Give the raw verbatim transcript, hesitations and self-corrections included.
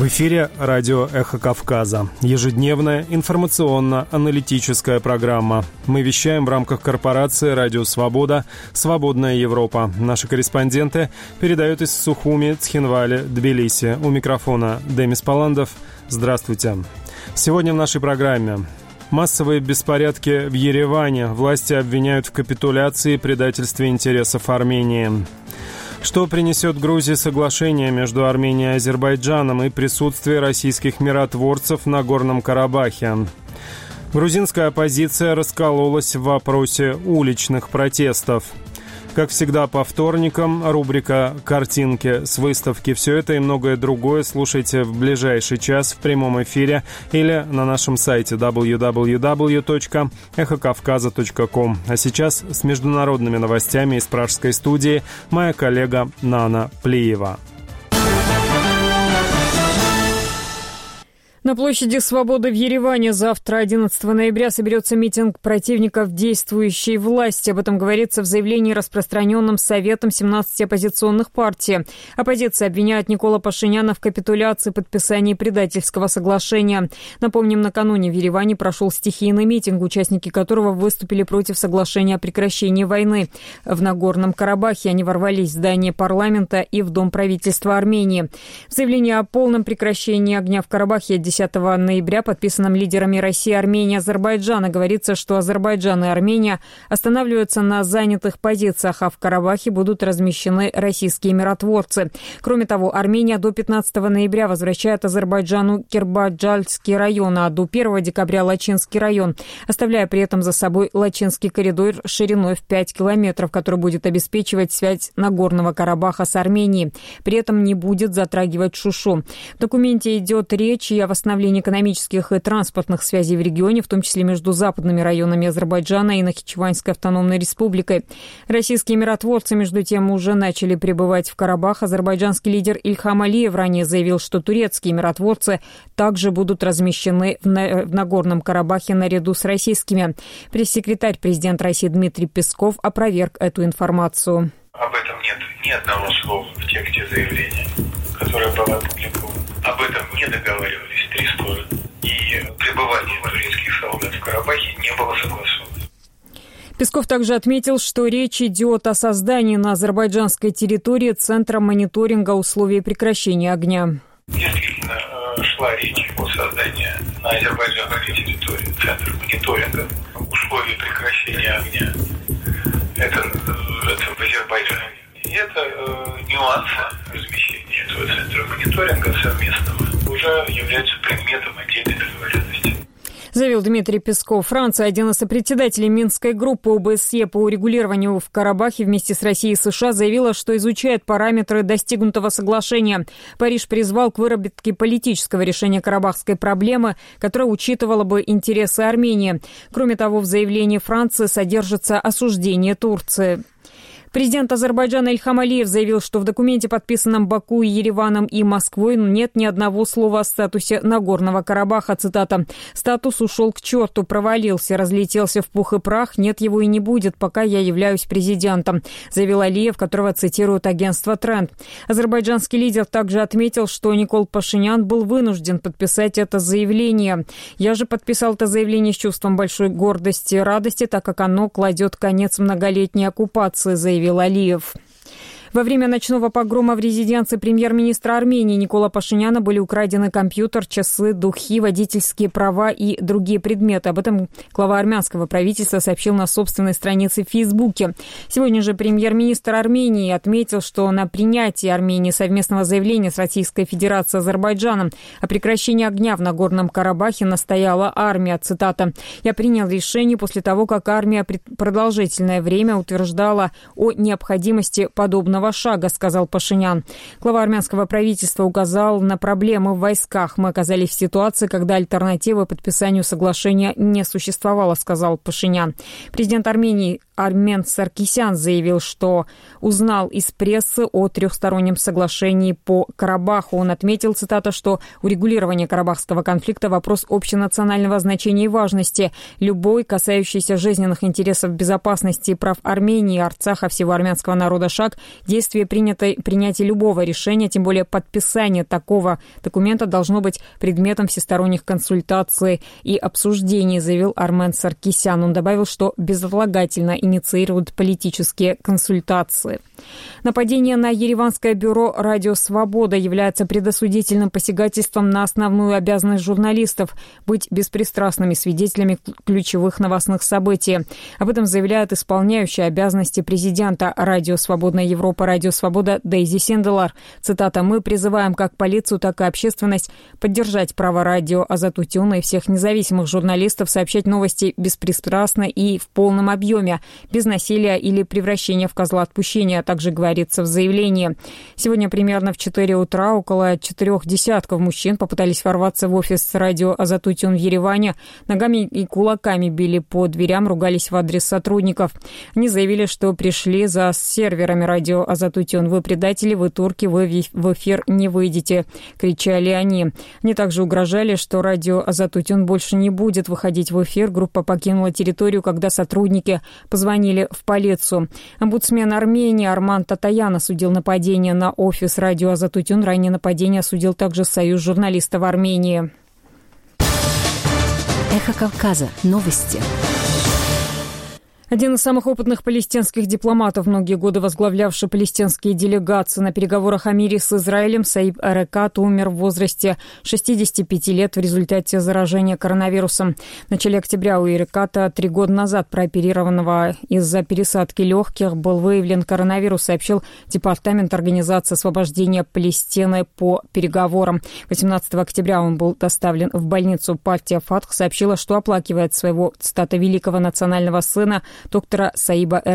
В эфире радио «Эхо Кавказа». Ежедневная информационно-аналитическая программа. Мы вещаем в рамках корпорации «Радио Свобода», «Свободная Европа». Наши корреспонденты передают из Сухуми, Цхинвали, Тбилиси. У микрофона Демис Паландов. Здравствуйте. Сегодня в нашей программе. Массовые беспорядки в Ереване. Власти обвиняют в капитуляции и предательстве интересов Армении. Что принесет Грузии соглашение между Арменией и Азербайджаном и присутствие российских миротворцев на Горном Карабахе? Грузинская оппозиция раскололась в вопросе уличных протестов. Как всегда, по вторникам рубрика «Картинки с выставки». Все это и многое другое слушайте в ближайший час в прямом эфире или на нашем сайте дабл ю дабл ю дабл ю точка эхо кавказа точка ком. А сейчас с международными новостями из пражской студии моя коллега Нана Плиева. На площади Свободы в Ереване завтра, одиннадцатого ноября, соберется митинг противников действующей власти. Об этом говорится в заявлении, распространенном Советом семнадцати оппозиционных партий. Оппозиция обвиняет Никола Пашиняна в капитуляции, подписании предательского соглашения. Напомним, накануне в Ереване прошел стихийный митинг, участники которого выступили против соглашения о прекращении войны. В Нагорном Карабахе они ворвались в здание парламента и в Дом правительства Армении. В заявлении о полном прекращении огня в Карабахе десятого ноября, подписанном лидерами России, Армении и Азербайджана, говорится, что Азербайджан и Армения останавливаются на занятых позициях, а в Карабахе будут размещены российские миротворцы. Кроме того, Армения до пятнадцатого ноября возвращает Азербайджану Кербаджальский район, а до первого декабря Лачинский район, оставляя при этом за собой Лачинский коридор шириной в пять километров, который будет обеспечивать связь Нагорного Карабаха с Арменией. При этом не будет затрагивать Шушу. В документе идет речь и о восстановлении экономических и транспортных связей в регионе, в том числе между западными районами Азербайджана и Нахичеванской автономной республикой. Российские миротворцы, между тем, уже начали прибывать в Карабах. Азербайджанский лидер Ильхам Алиев ранее заявил, что турецкие миротворцы также будут размещены в, на- в Нагорном Карабахе наряду с российскими. Пресс-секретарь президента России Дмитрий Песков опроверг эту информацию. Об этом нет ни одного слова в тексте заявления, которое было опубликовано. Об этом не договаривались три стороны. И пребывание турецких солдат в Карабахе не было согласовано. Песков также отметил, что речь идет о создании на азербайджанской территории Центра мониторинга условий прекращения огня. Действительно, шла речь о создании на азербайджанской территории Центра мониторинга условий прекращения огня. Это, это в Азербайджане. И это э, нюансы размещения этого центра мониторинга совместного уже являются предметом отдельной договоренности. Заявил Дмитрий Песков. Франция, один из сопредседателей Минской группы ОБСЕ по урегулированию в Карабахе вместе с Россией и США, заявила, что изучает параметры достигнутого соглашения. Париж призвал к выработке политического решения карабахской проблемы, которое учитывало бы интересы Армении. Кроме того, в заявлении Франции содержится осуждение Турции. Президент Азербайджана Ильхам Алиев заявил, что в документе, подписанном Баку, Ереваном и Москвой, нет ни одного слова о статусе Нагорного Карабаха. Цитата. «Статус ушел к черту, провалился, разлетелся в пух и прах. Нет, его и не будет, пока я являюсь президентом», заявил Алиев, которого цитирует агентство «Тренд». Азербайджанский лидер также отметил, что Никол Пашинян был вынужден подписать это заявление. «Я же подписал это заявление с чувством большой гордости и радости, так как оно кладет конец многолетней оккупации», заявил Алиев. Во время ночного погрома в резиденции премьер-министра Армении Никола Пашиняна были украдены компьютер, часы, духи, водительские права и другие предметы. Об этом глава армянского правительства сообщил на собственной странице в Фейсбуке. Сегодня же премьер-министр Армении отметил, что на принятии Армении совместного заявления с Российской Федерацией и Азербайджаном о прекращении огня в Нагорном Карабахе настояла армия. Цитата. «Я принял решение после того, как армия продолжительное время утверждала о необходимости подобного шага», сказал Пашинян. Глава армянского правительства указал на проблемы в войсках. «Мы оказались в ситуации, когда альтернативы подписанию соглашения не существовало», сказал Пашинян. Президент Армении Армен Саркисян заявил, что узнал из прессы о трехстороннем соглашении по Карабаху. Он отметил, цитата, что урегулирование карабахского конфликта – вопрос общенационального значения и важности. Любой, касающийся жизненных интересов, безопасности и прав Армении, Арцаха, всего армянского народа шаг, действие принятой, принятие любого решения, тем более подписание такого документа должно быть предметом всесторонних консультаций и обсуждений, заявил Армен Саркисян. Он добавил, что безотлагательно инициируют политические консультации. Нападение на ереванское бюро «Радио Свобода» является предосудительным посягательством на основную обязанность журналистов – быть беспристрастными свидетелями ключевых новостных событий. Об этом заявляет исполняющая обязанности президента «Радио Свободная Европа», «Радио Свобода» Дейзи Сенделар. Цитата: «Мы призываем как полицию, так и общественность поддержать право радио Азат Утюна и всех независимых журналистов сообщать новости беспристрастно и в полном объеме, без насилия или превращения в козла отпущения», также говорится в заявлении. Сегодня примерно в четыре утра около четырех десятков мужчин попытались ворваться в офис радио Азат Утюн в Ереване. Ногами и кулаками били по дверям, ругались в адрес сотрудников. Они заявили, что пришли за серверами радио Азат Утюн. «Вы предатели, вы турки, вы в эфир не выйдете», кричали они. Они также угрожали, что радио Азат Утюн больше не будет выходить в эфир. Группа покинула территорию, когда сотрудники позвонили в полицию. Омбудсмен Армении Арман Татаян осудил нападение на офис радио Азат Утюн. Ранее нападение осудил также Союз журналистов Армении. Эхо Кавказа. Новости. Один из самых опытных палестинских дипломатов, многие годы возглавлявший палестинские делегации на переговорах о мире с Израилем, Саиб Эрекат умер в возрасте шестидесяти пяти лет в результате заражения коронавирусом. В начале октября у Эреката, три года назад прооперированного из-за пересадки легких, был выявлен коронавирус, сообщил Департамент Организации освобождения Палестины по переговорам. восемнадцатого октября он был доставлен в больницу. Партия Фатх сообщила, что оплакивает своего, цитата, великого национального сына, доктора Саиба Эреката.